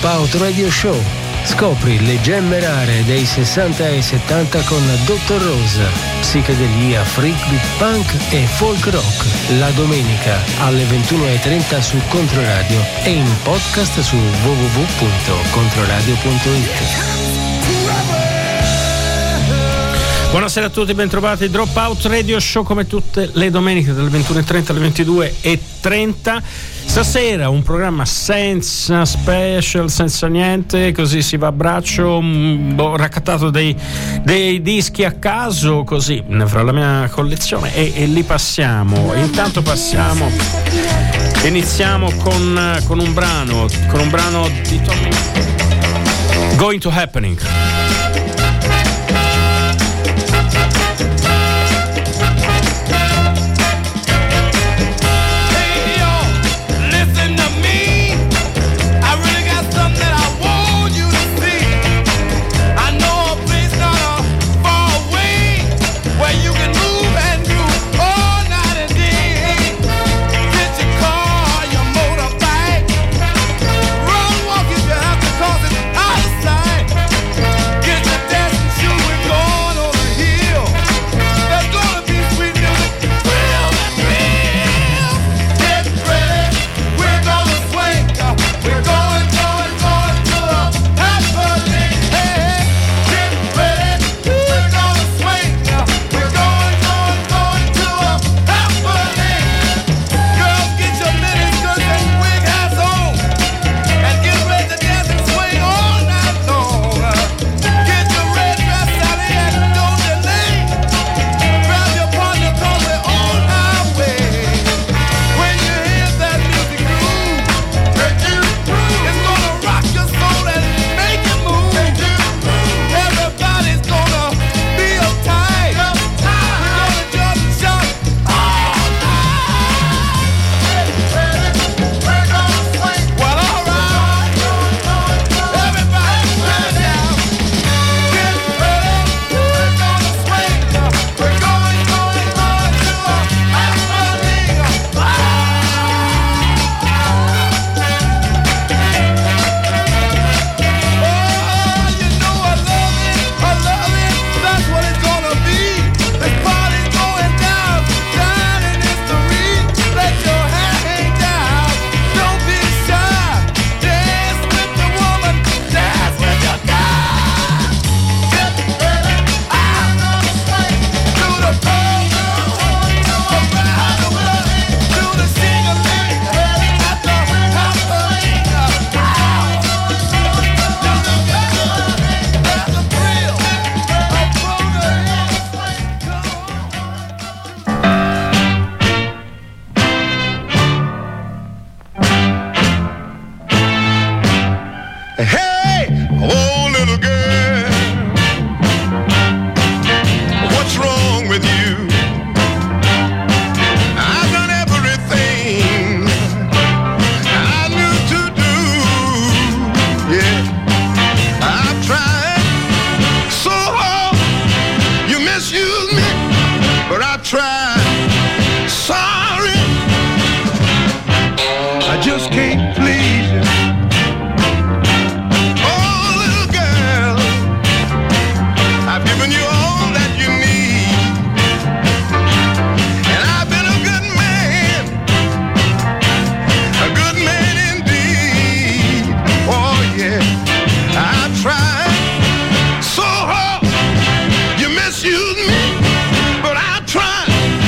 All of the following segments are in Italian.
Dropout Radio Show. Scopri le gemme rare dei 60 e 70 con Dr. Rose, psichedelia, freak beat punk e folk rock. La domenica alle 21:30 su Controradio e in podcast su www.controradio.it. Buonasera a tutti, bentrovati. Dropout Radio Show come tutte le domeniche dalle 21:30 alle 22:30. Stasera un programma senza special, senza niente, così si va a braccio, ho raccattato dei dischi a caso, così, fra la mia collezione e li passiamo. Intanto iniziamo con un brano di Tommy, Going to Happening. But I try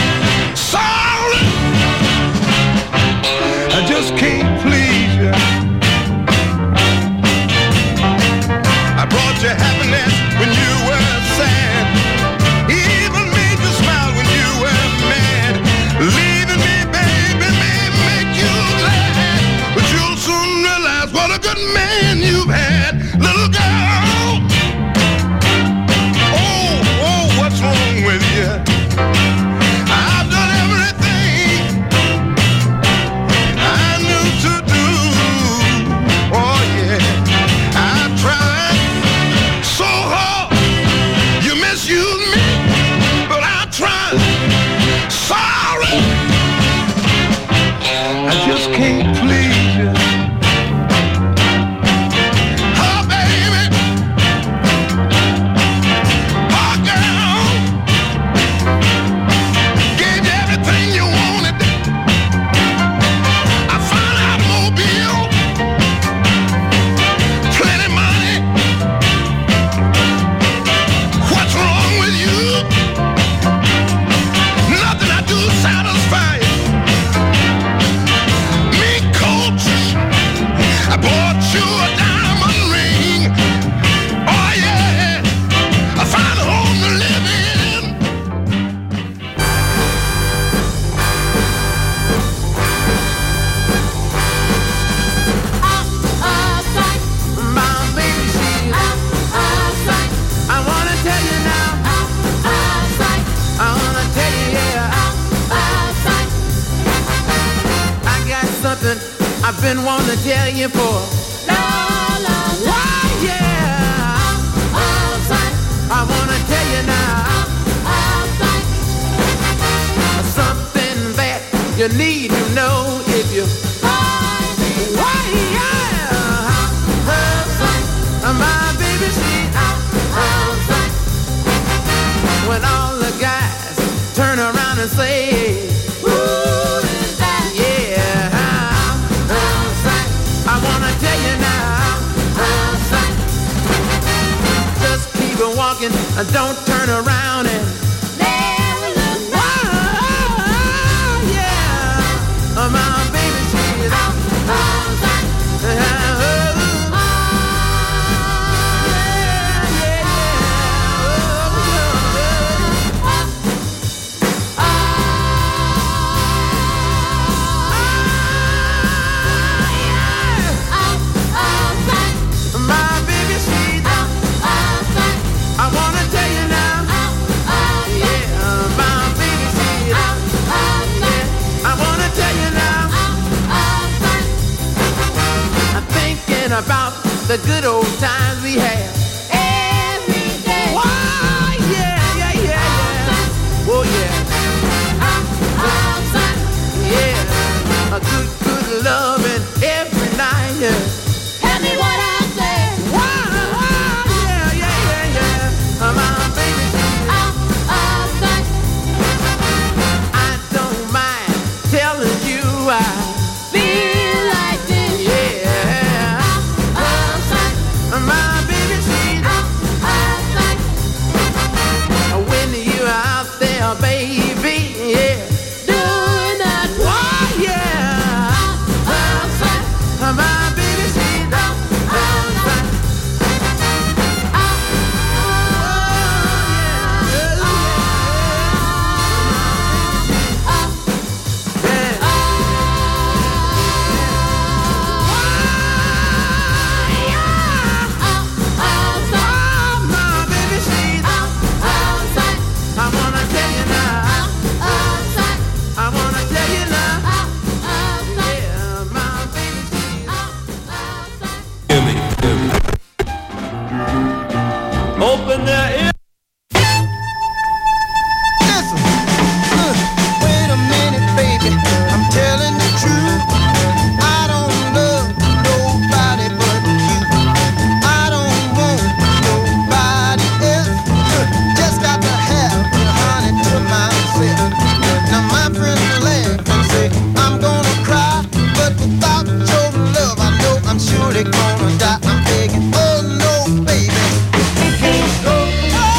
been wanting to tell you for why, yeah. I wanna tell you now something that you need to know if you why, yeah. My baby, she's when all the guys turn around and say, who is that? Yeah, I wanna tell you now, just keep on walking, don't turn around and never look back. Yeah, my baby, she's about the good old times we had every day. Why, yeah, yeah, yeah, yeah. Oh, yeah. Yeah, a good, good loving every night, yeah. Tell me what I said. Why, yeah, yeah, yeah, yeah. My baby, I don't mind telling you I feel like this. Yeah. My baby, she's when you're out there, baby, yeah, doing that. Why, yeah, my baby, she's open their ears. Listen, wait a minute, baby. I'm telling the truth. I don't love nobody but you. I don't want nobody else. Just got to have you, honey, to myself. Now my friends laugh and say I'm gonna cry, but without your love, I know I'm surely gonna die. I'm begging, oh no, baby. Oh,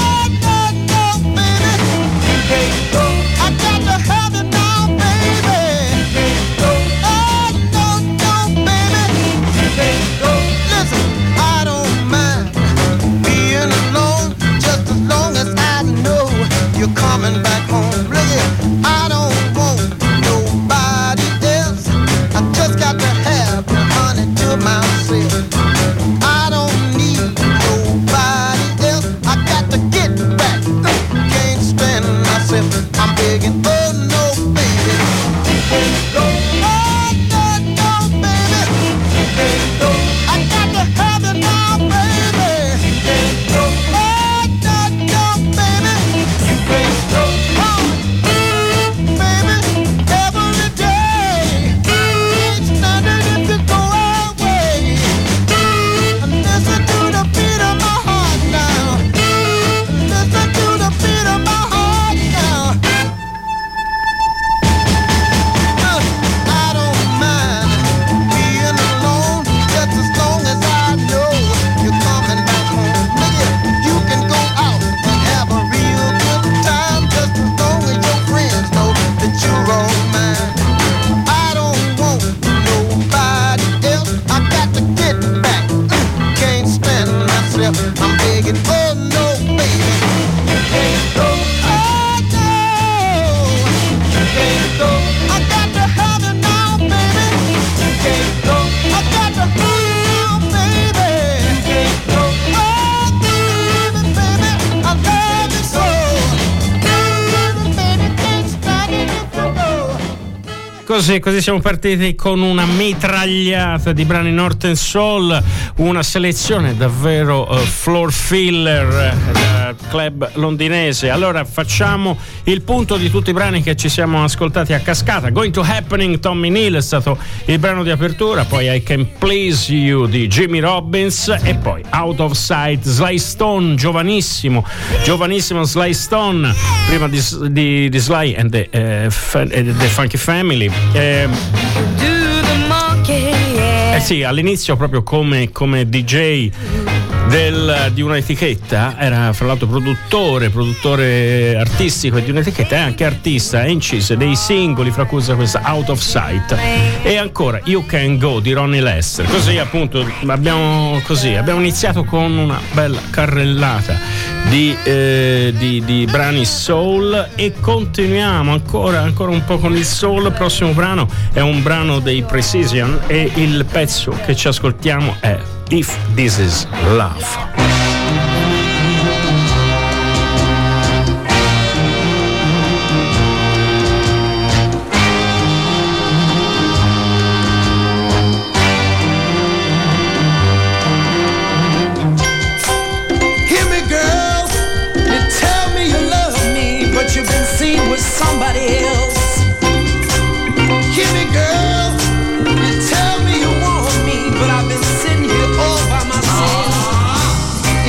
Così siamo partiti con una mitragliata di brani North and Soul, una selezione davvero floor filler club londinese. Allora facciamo il punto di tutti i brani che ci siamo ascoltati a cascata. Going to Happening, Tommy Neal è stato il brano di apertura, poi I Can Please You di Jimmy Robbins e poi Out of Sight, Sly Stone, giovanissimo Sly Stone, prima di Sly and the Funky Family. Sì, all'inizio proprio come DJ di un'etichetta, era fra l'altro produttore artistico di un'etichetta e anche artista, e incise dei singoli, fra cui questa Out of Sight e ancora You Can Go di Ronnie Lester. Così appunto abbiamo iniziato con una bella carrellata di brani soul e continuiamo ancora un po' con il soul. Il prossimo brano è un brano dei Precision e il pezzo che ci ascoltiamo è If This Is Love. Somebody else. Hear me, girl. You tell me you want me, but I've been sitting here all by myself.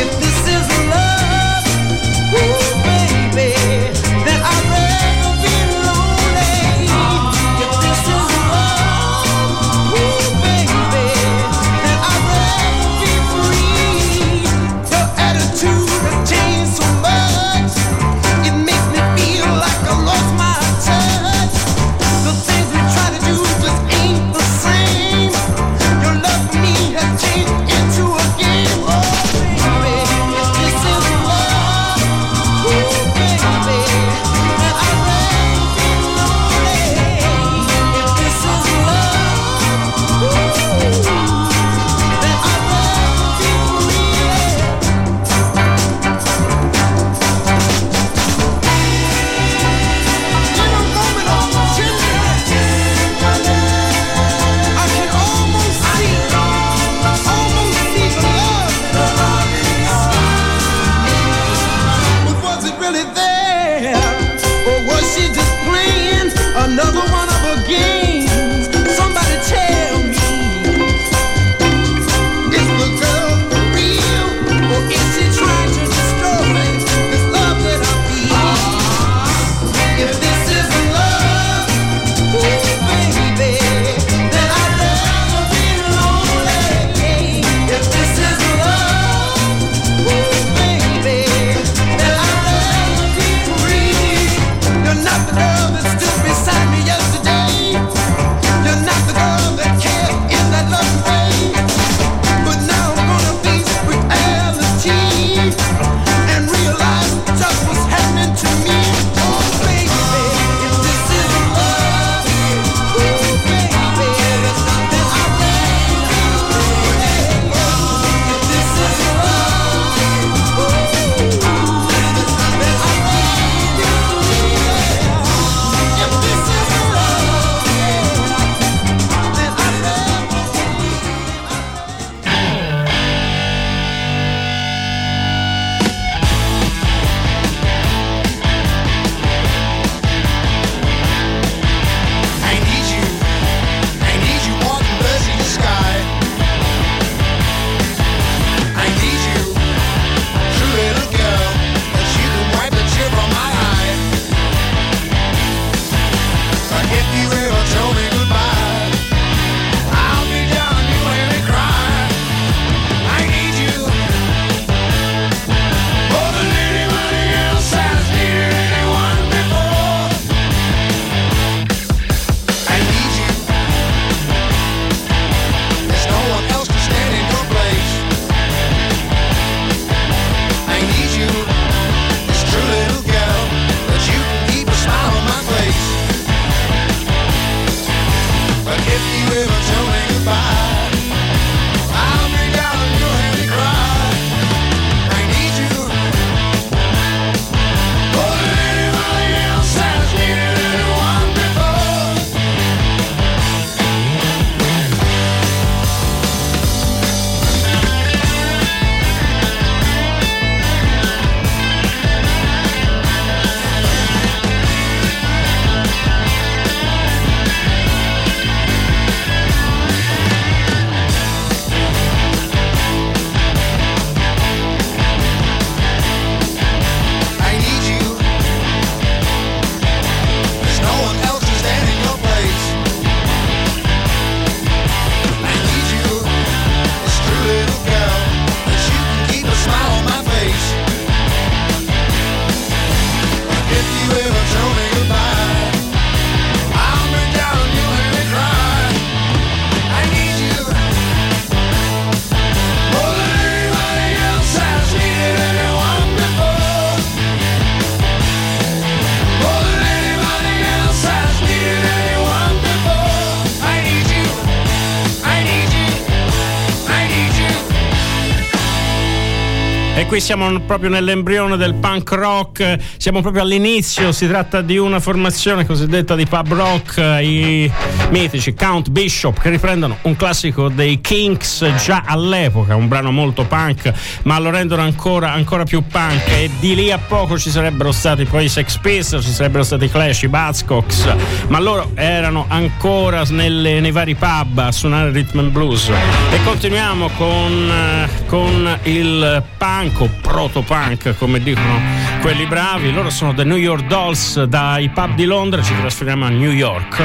E qui siamo proprio nell'embrione del punk rock, siamo proprio all'inizio. Si tratta di una formazione cosiddetta di pub rock, i mitici Count Bishop, che riprendono un classico dei Kinks già all'epoca, un brano molto punk, ma lo rendono ancora più punk. E di lì a poco ci sarebbero stati poi i Sex Pistols, ci sarebbero stati i Clash, i Buzzcocks, ma loro erano ancora nei vari pub a suonare rhythm and blues. E continuiamo con il punk o proto-punk, come dicono quelli bravi. Loro sono The New York Dolls. Dai pub di Londra ci trasferiamo a New York.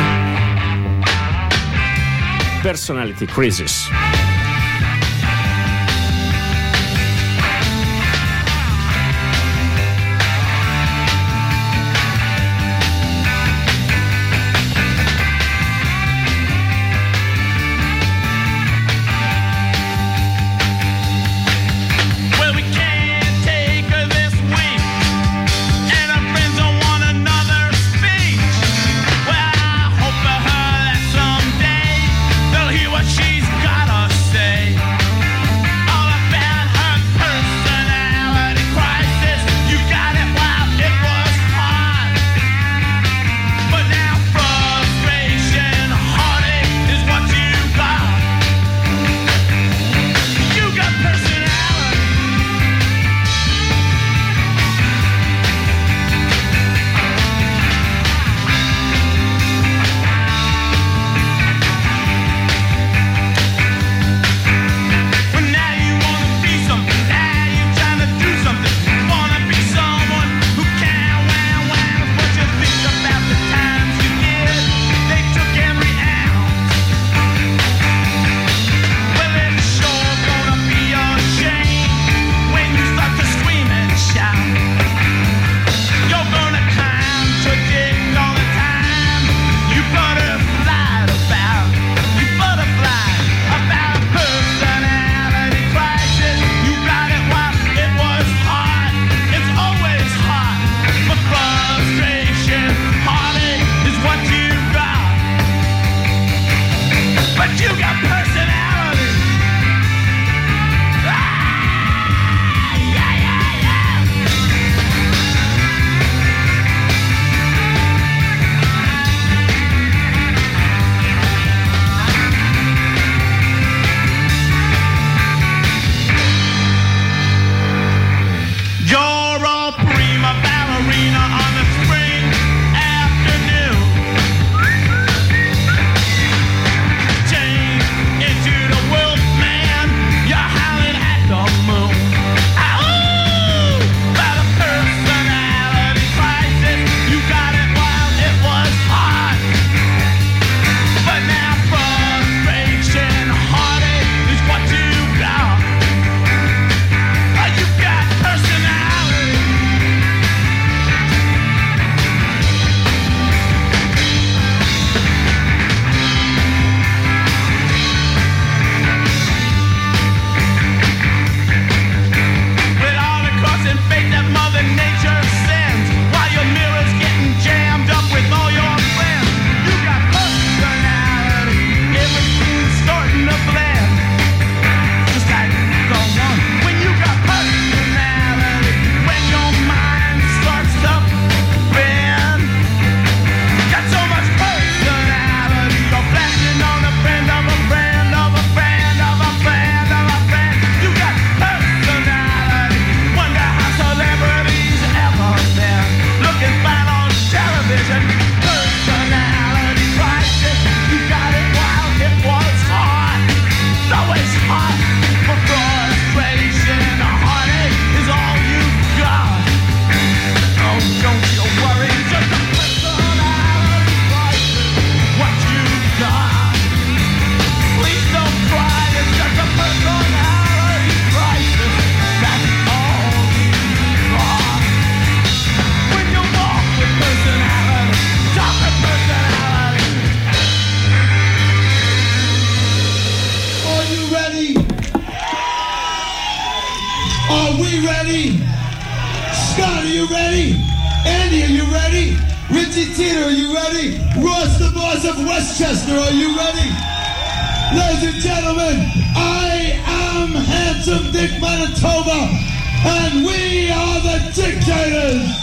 Personality Crisis. She's gotta say you ready? Andy, are you ready? Richie Teeter, are you ready? Ross the Boss of Westchester, are you ready? Ladies and gentlemen, I am Handsome Dick Manitoba, and we are the dictators.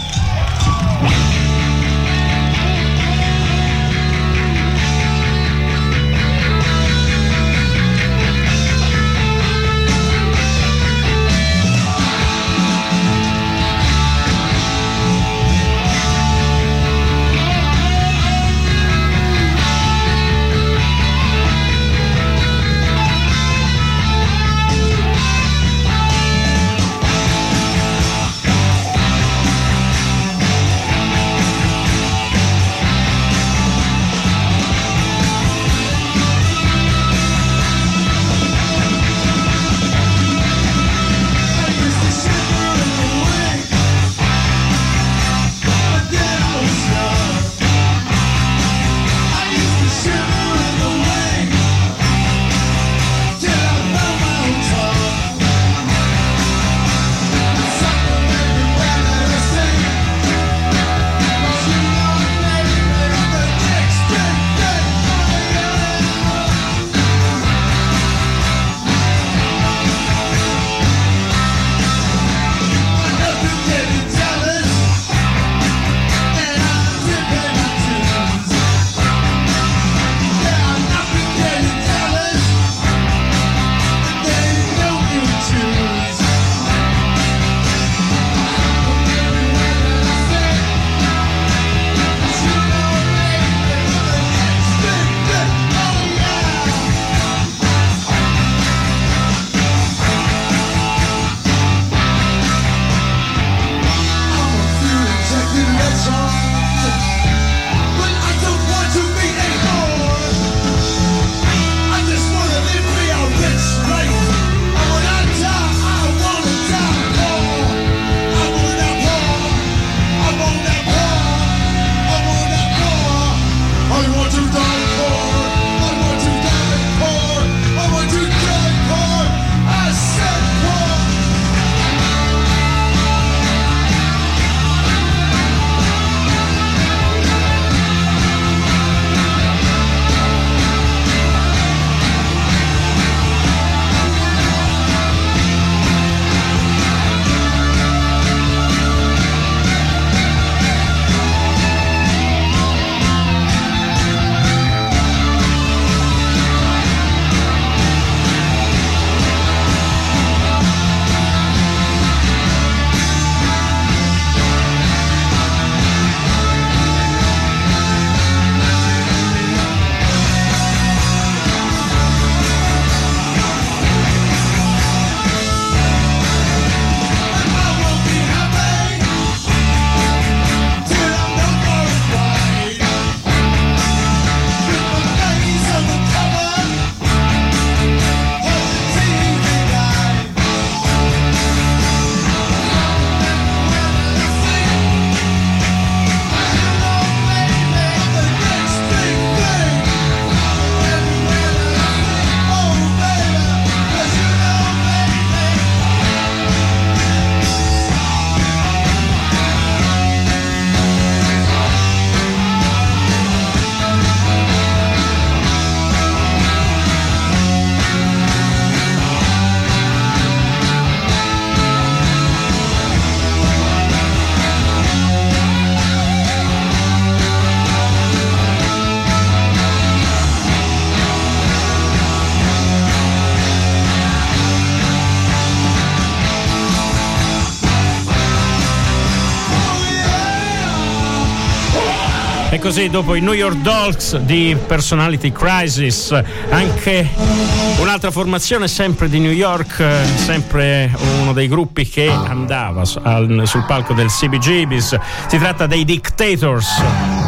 E così, dopo i New York Dolls di Personality Crisis, anche un'altra formazione sempre di New York, sempre uno dei gruppi che andava sul palco del CBGB's. Si tratta dei Dictators.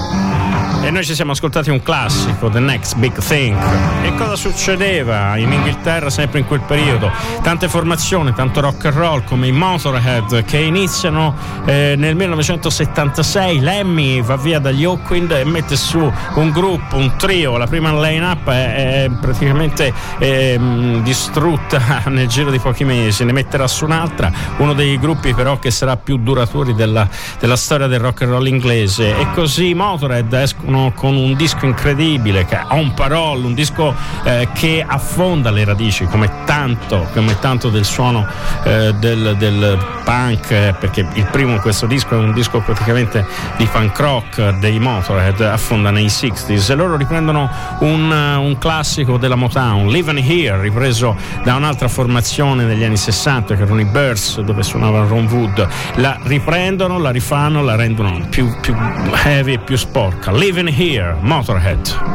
E noi ci siamo ascoltati un classico, The Next Big Thing. E cosa succedeva in Inghilterra sempre in quel periodo? Tante formazioni, tanto rock and roll, come i Motorhead, che iniziano nel 1976. Lemmy va via dagli Hawkwind e mette su un gruppo, un trio. La prima line-up è praticamente distrutta nel giro di pochi mesi. Ne metterà su un'altra, uno dei gruppi però che sarà più duraturi della storia del rock and roll inglese. E così i Motorhead escono escono con un disco incredibile che ha un parole, un disco che affonda le radici come tanto del suono del punk, perché il primo in questo disco è un disco praticamente di punk rock dei Motorhead, affonda nei 60s, e loro riprendono un classico della Motown, Living Here, ripreso da un'altra formazione negli anni 60 che erano i Birds, dove suonava Ron Wood. La riprendono, la rifanno, la rendono più heavy e più sporca. Living Here, Motorhead.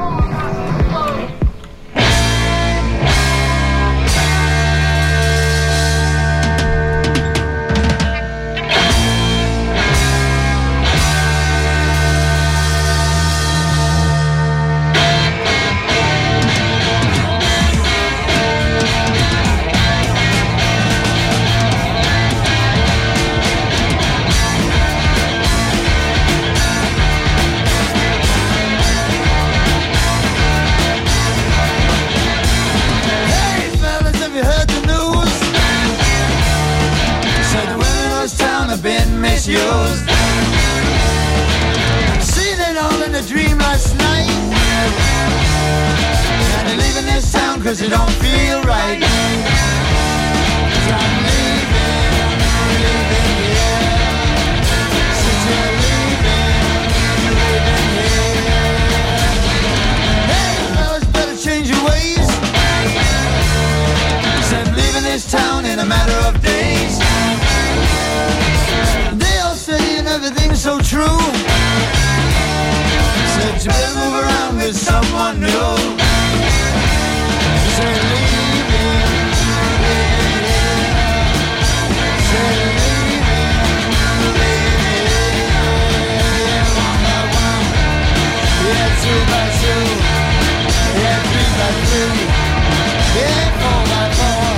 Misused. Seen it all in a dream last night. And I'm leaving this town cause it don't feel right. Cause I'm leaving here. Since you're leaving here. Hey fellas, better change your ways. Said I'm leaving this town in a matter of days. Everything's so true. Said you better move around with someone new. Said leaving, said leaving, one by one, yeah, 2 by 2, yeah, 3 by 3, yeah, 4 by 4.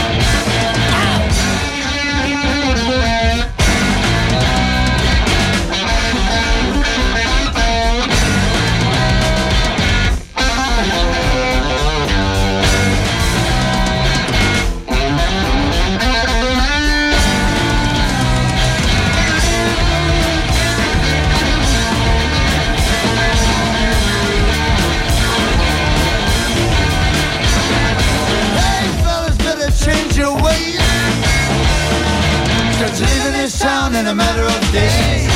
Leaving this town in a matter of days.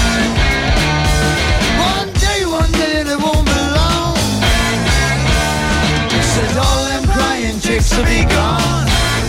One day they won't be long. Says all them crying chicks will be gone.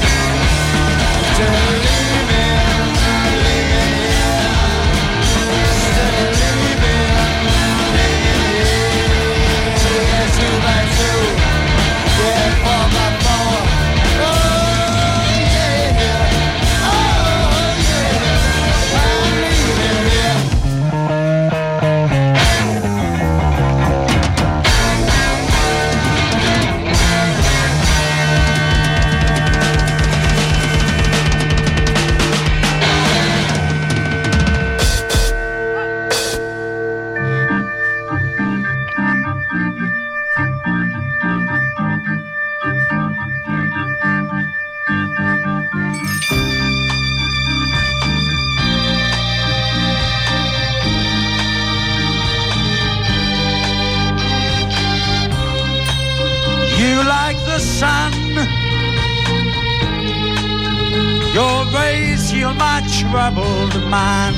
Your rays heal my troubled mind.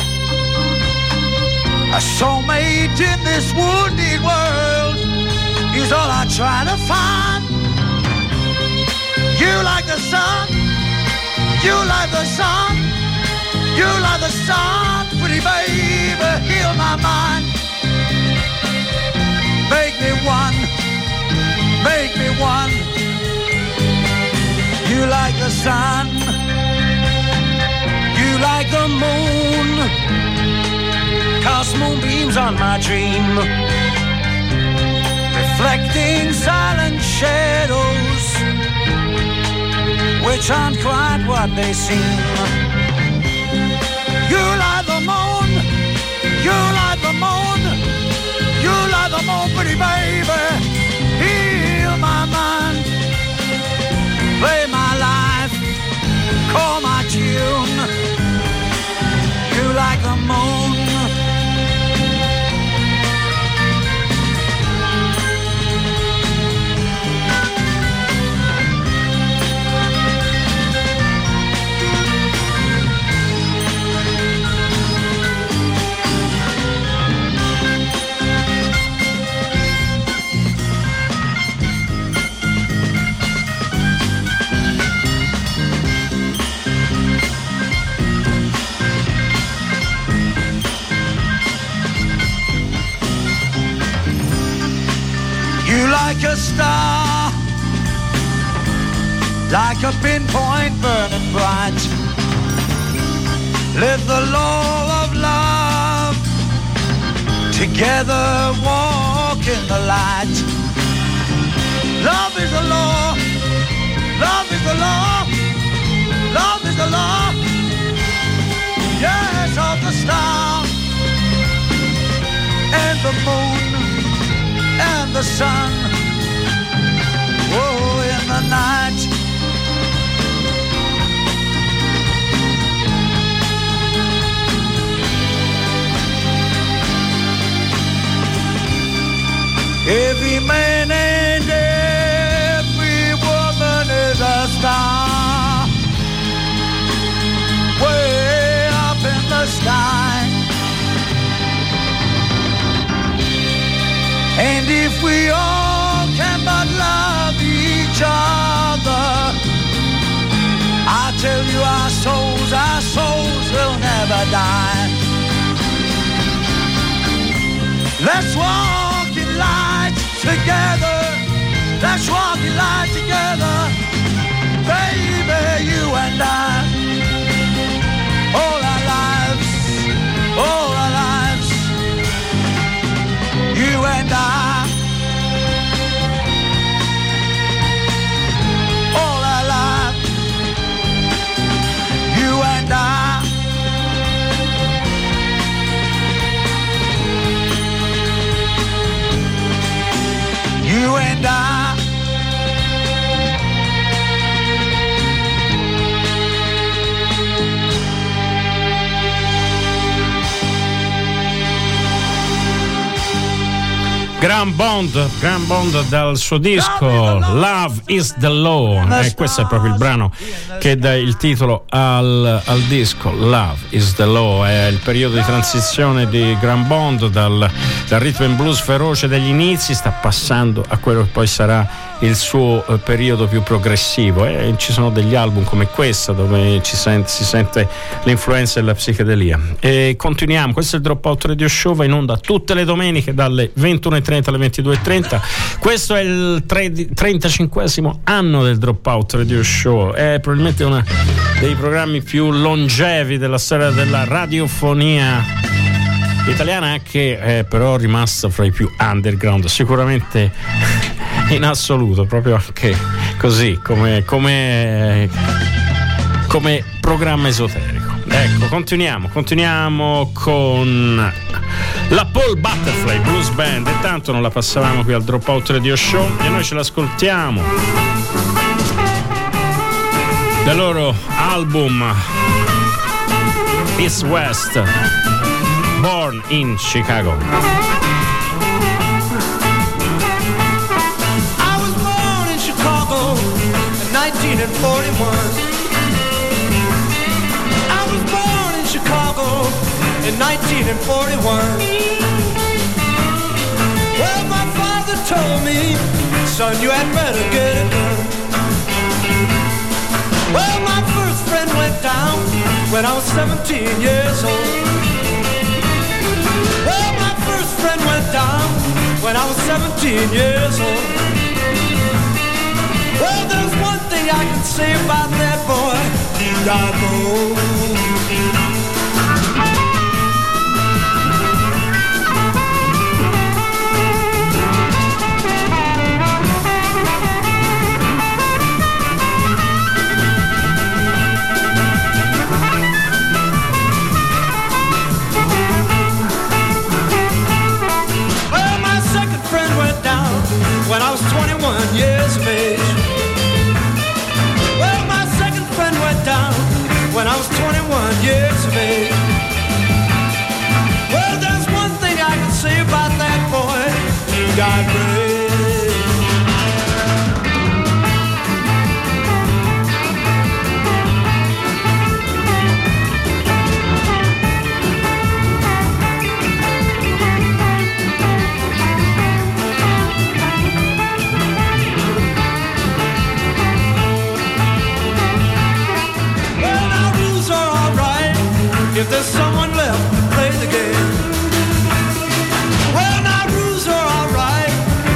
A soulmate in this wounded world is all I try to find. You like the sun, you like the sun, you like the sun, pretty baby, heal my mind. Make me one, make me one. You like the sun, you like the moon, cast moonbeams on my dream, reflecting silent shadows, which aren't quite what they seem. You like the moon, you like the moon, you like the moon, pretty baby, heal my mind. Play my life, call my tune. You like the moon, like a star, like a pinpoint burning bright. Live the law of love, together walk in the light. Love is the law, love is the law, love is the law. Yes, of the star and the moon and the sun. Oh, in the night. Every man and every woman is a star, way up in the sky. And if we all can but love each other, I tell you our souls will never die. Let's walk in light together, let's walk in light together, baby, you and I. All our lives, you and I. All our lives, you and I. You and I. Gran Bond dal suo disco Love is the Law, e questo è proprio il brano che dà il titolo al disco. Love is the Law è il periodo di transizione di Gran Bond dal rhythm and blues feroce degli inizi, sta passando a quello che poi sarà il suo periodo più progressivo, e ci sono degli album come questo dove si sente l'influenza della psichedelia. E continuiamo, questo è il Dropout Radio Show, va in onda tutte le domeniche dalle 21:30 alle 22:30. Questo è il 35esimo anno del Dropout Radio Show, è probabilmente uno dei programmi più longevi della storia della radiofonia italiana, che è però rimasta fra i più underground, sicuramente in assoluto, proprio anche così come programma esoterico. Ecco, continuiamo con la Paul Butterfly Blues Band, e tanto non la passavamo qui al Dropout Radio Show, e noi ce l'ascoltiamo dal loro album East West, Born in Chicago. I was born in Chicago in 1941. I was born in Chicago in 1941. Well, my father told me, son, you had better get it done. Well, my first friend went down when I was 17 years old. Well, my first friend went down when I was 17 years old. Well, there's one thing I can say about that boy, he died old. When I was 21 years of age. Well, my second friend went down when I was 21 years of age. Well, there's one thing I can say about that boy, he got brave. If there's someone left to play the game. Well, now rules are alright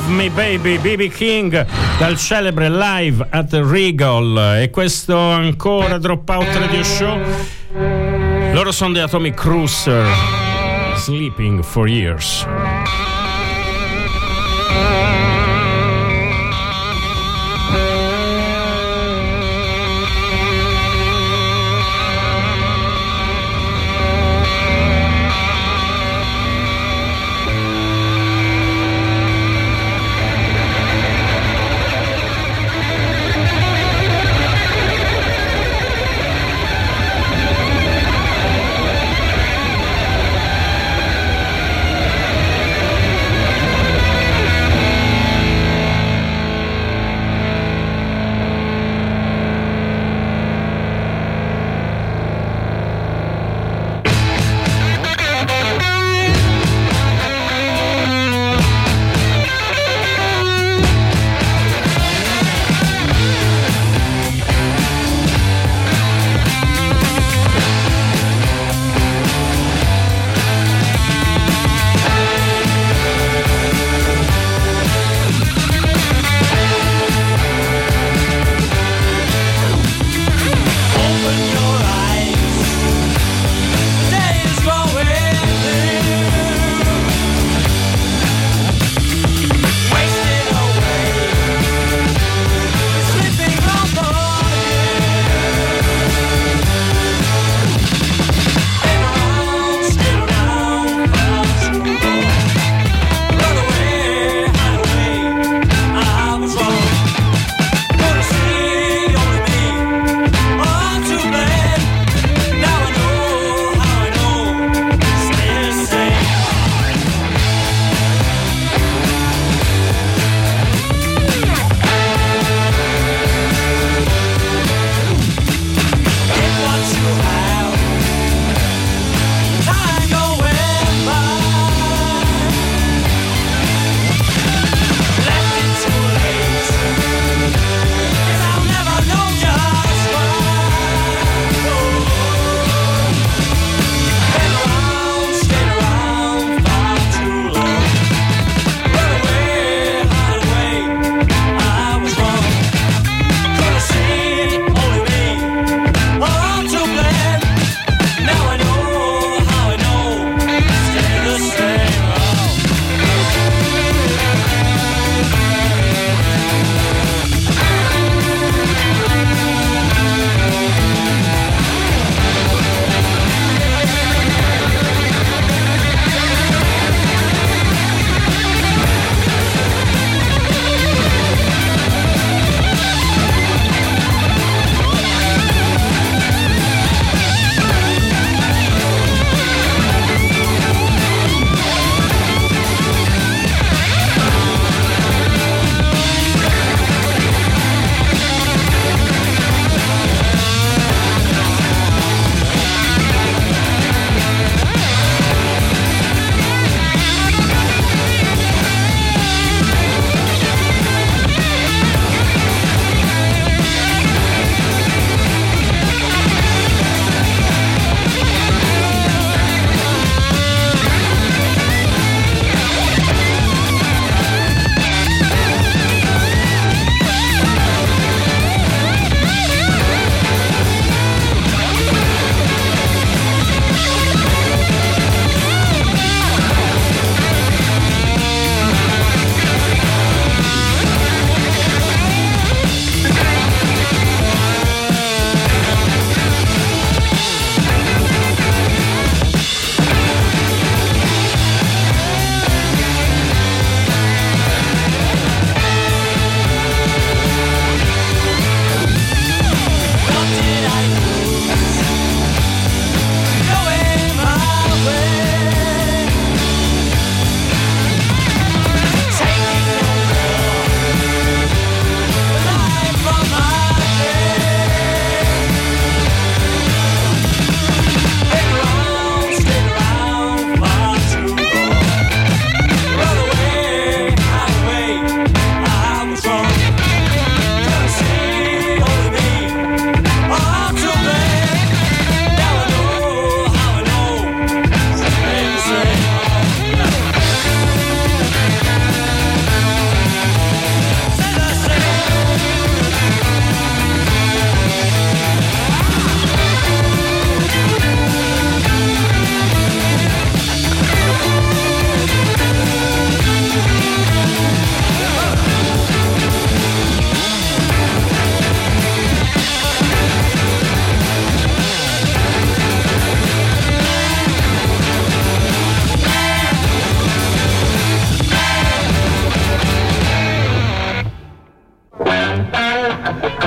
Love Me Baby, B.B. King dal celebre Live at Regal. E questo ancora Dropout Radio Show. Loro sono The Atomic Cruiser, Sleeping for Years.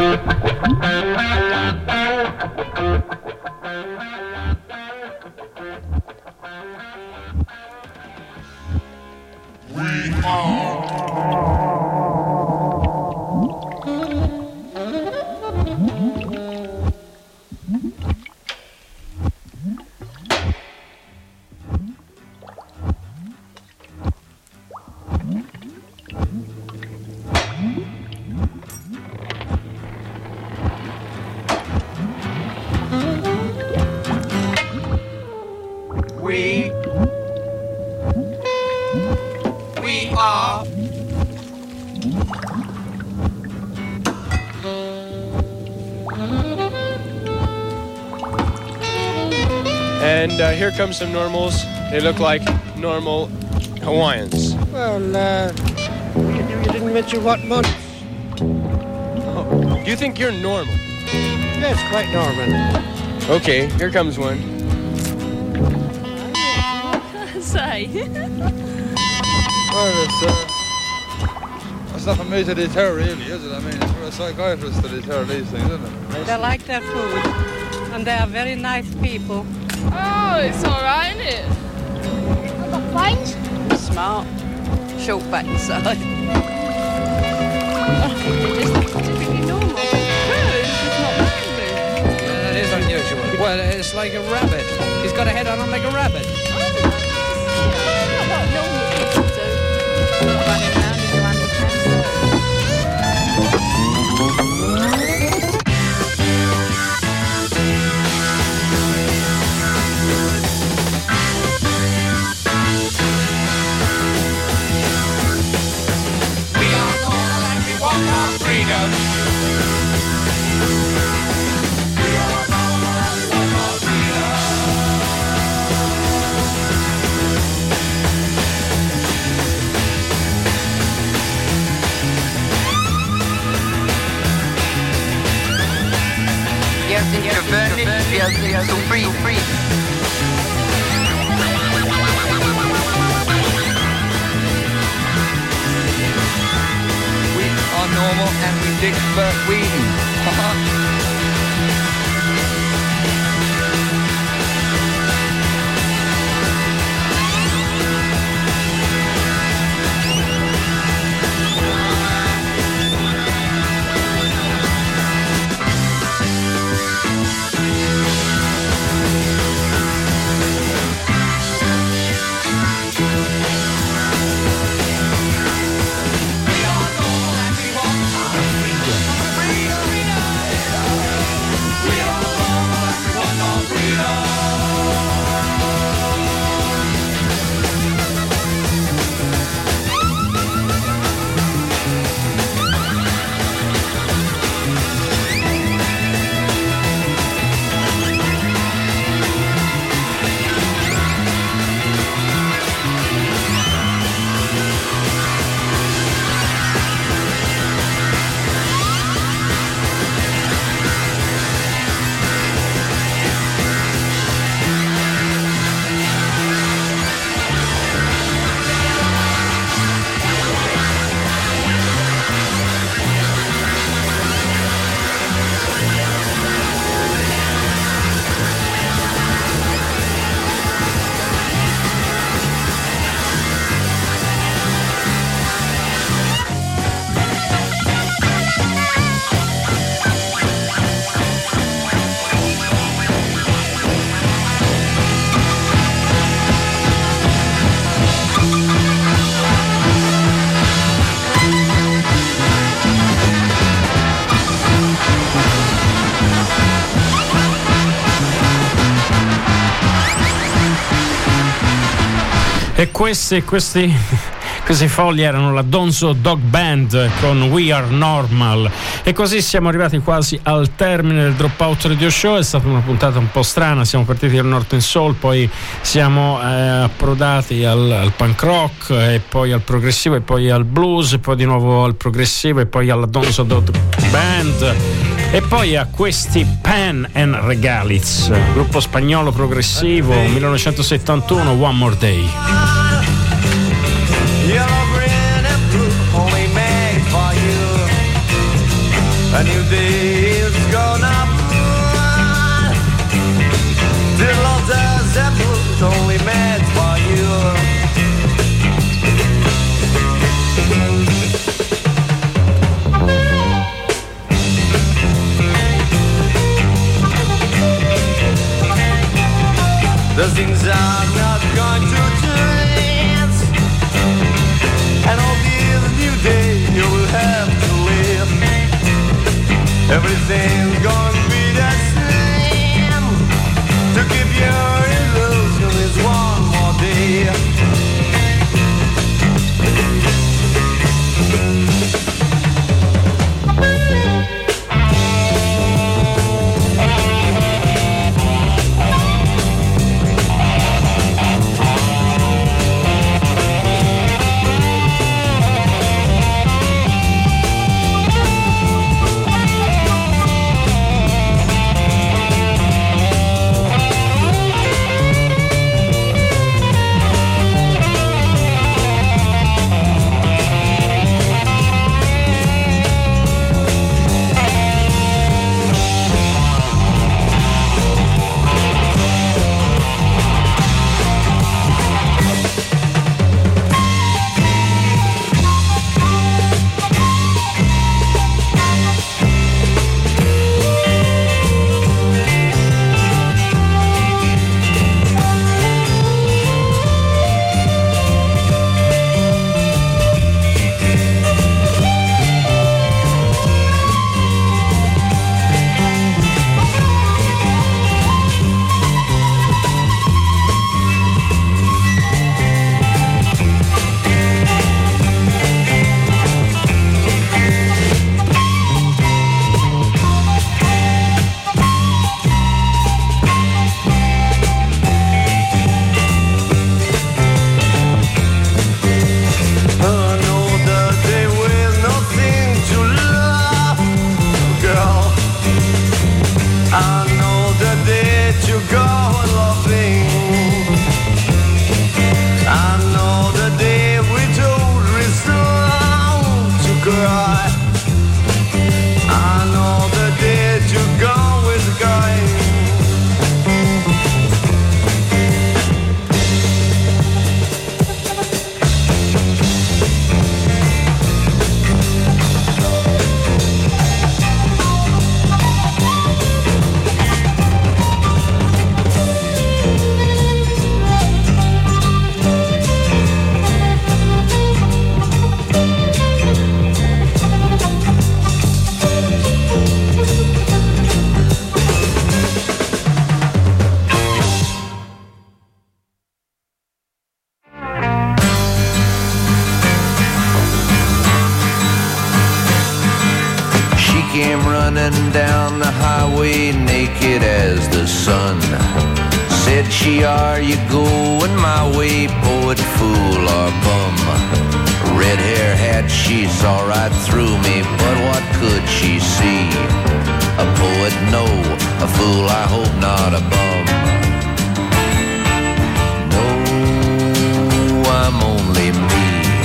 And here come some normals. They look like normal Hawaiians. Well, you didn't mention what month. Oh, you think you're normal? Yes, quite normal. Okay, here comes one. Say. Well, it's not for me to deter, really, is it? I mean, it's for a psychiatrist to deter these things, isn't it? They like their food, and they are very nice people. Oh, it's all right, isn't it? I've got brains. Smart. Short back inside. They're just typically normal. No, it's just not normal. That is unusual. Well, it's like a rabbit. He's got a head on him like a rabbit. Not what normal people do. Running around in your underpants. So free. We are normal and we dig for Whedon. E questi fogli erano la Donzo Dog Band con We Are Normal. E così siamo arrivati quasi al termine del Dropout Radio Show. È stata una puntata un po' strana, siamo partiti dal Northern Soul, poi siamo approdati al punk rock, e poi al progressivo, e poi al blues, e poi di nuovo al progressivo, e poi alla Donzo Dog Band, e poi a questi Pan and Regaliz, gruppo spagnolo progressivo, 1971, One More Day. Yellow, green, and blue, only made for you. new day is gonna burn. Till all the apples only meant for you. The things are not going to change, and all this new day you will have to live. Everything's gonna be the same. To keep your illusion is one more day. Down the highway naked as the sun. Said she, are you going my way, poet, fool, or bum? Red hair had she saw right through me, but what could she see? A poet, no, a fool, I hope not, a bum. No, I'm only me.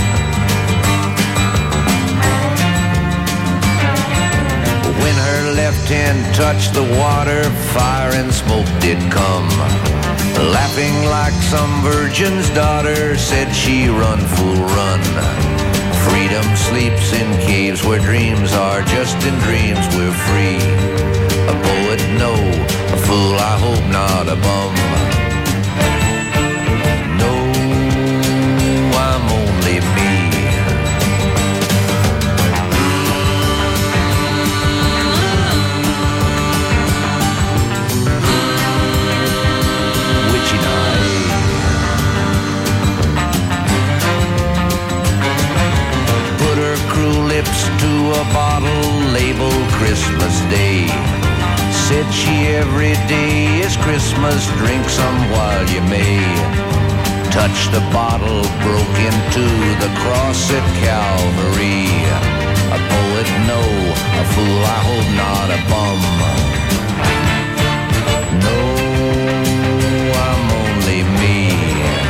When her left hand touched the water, fire and smoke did come. Laughing like some virgin's daughter, said she, run, fool, run. Freedom sleeps in caves where dreams are, just in dreams we're free. A poet, no, a fool, I hope not, a bum. No, I'm only me. To a bottle labeled Christmas Day. Said she, every day is Christmas, drink some while you may. Touched the bottle, broke into the cross at Calvary. A poet, no, a fool, I hope not, a bum. No, I'm only me.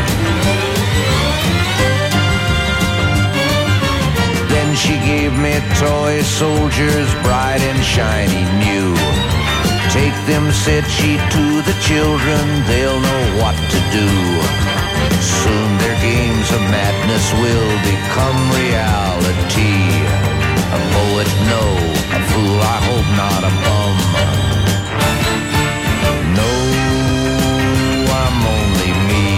She gave me toy soldiers bright and shiny new. Take them, said she, to the children, they'll know what to do. Soon their games of madness will become reality. A poet, no, a fool, I hope not, a bum. No, I'm only me.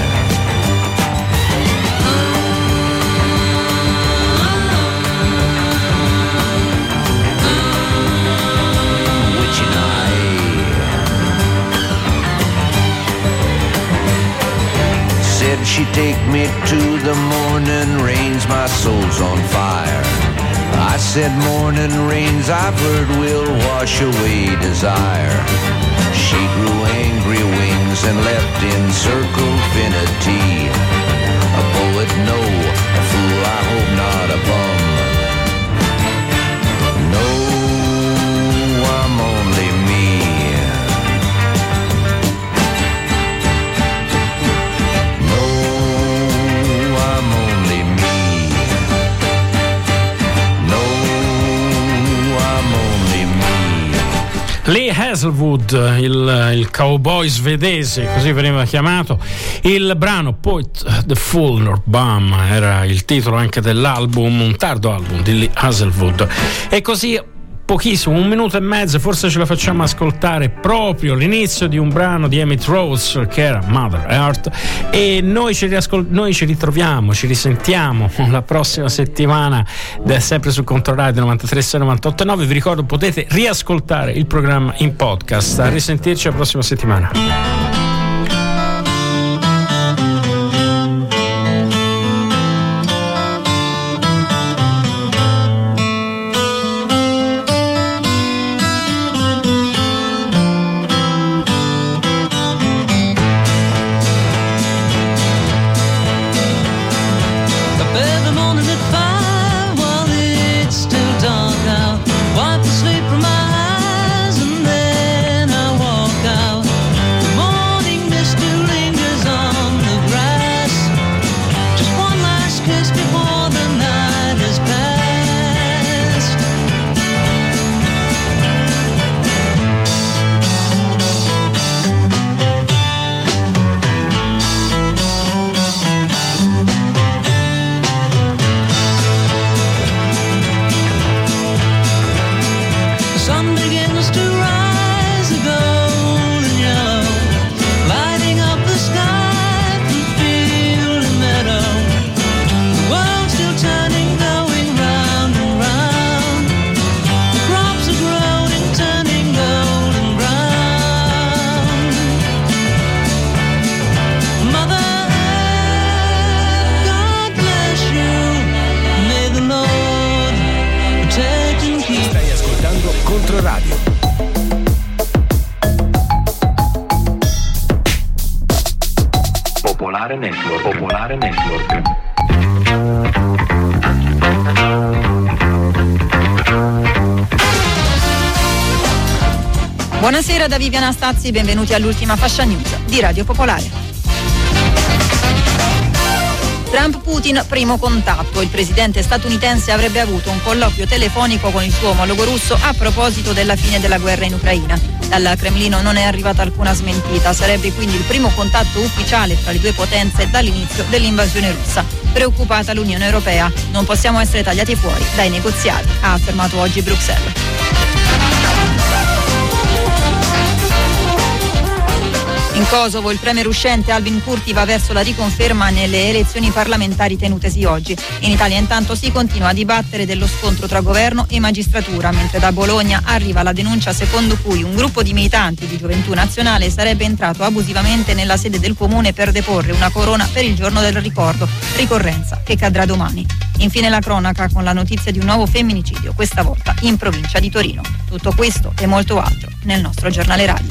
Witching eye. Said she'd take me to the morning rains, my soul's on fire. I said morning rains I've heard will wash away desire. She grew angry wings and left encircled infinity. A poet, no, a fool, I hope not, a bum. No, I'm only me. No, I'm only me. Lee Hazlewood, il cowboy svedese, così veniva chiamato. Il brano Poet the Fool nor Bum era il titolo anche dell'album, un tardo album di Lee Hazlewood. E così pochissimo, 1 minuto e mezzo, forse ce la facciamo ascoltare proprio l'inizio di un brano di Emmett Rose che era Mother Earth, e noi ci ritroviamo, ci risentiamo la prossima settimana, sempre su Controradio 93.6 98.9. Vi ricordo, potete riascoltare il programma in podcast. A risentirci la prossima settimana. Controradio. Popolare Network. Popolare Network. Buonasera da Viviana Stazzi, benvenuti all'ultima fascia news di Radio Popolare. Trump-Putin, primo contatto. Il presidente statunitense avrebbe avuto un colloquio telefonico con il suo omologo russo a proposito della fine della guerra in Ucraina. Dal Cremlino non è arrivata alcuna smentita, sarebbe quindi il primo contatto ufficiale tra le due potenze dall'inizio dell'invasione russa. Preoccupata l'Unione Europea, non possiamo essere tagliati fuori dai negoziati, ha affermato oggi Bruxelles. In Kosovo il premier uscente Albin Kurti va verso la riconferma nelle elezioni parlamentari tenutesi oggi. In Italia intanto si continua a dibattere dello scontro tra governo e magistratura, mentre da Bologna arriva la denuncia secondo cui un gruppo di militanti di Gioventù Nazionale sarebbe entrato abusivamente nella sede del comune per deporre una corona per il giorno del ricordo, ricorrenza che cadrà domani. Infine la cronaca con la notizia di un nuovo femminicidio, questa volta in provincia di Torino. Tutto questo e molto altro nel nostro giornale radio.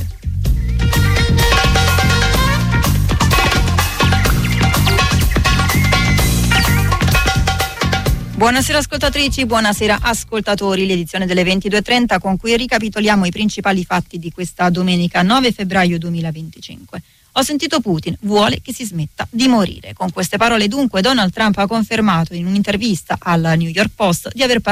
Buonasera ascoltatrici, buonasera ascoltatori. L'edizione delle 22.30 con cui ricapitoliamo i principali fatti di questa domenica 9 febbraio 2025. Ho sentito Putin, vuole che si smetta di morire. Con queste parole dunque Donald Trump ha confermato in un'intervista al New York Post di aver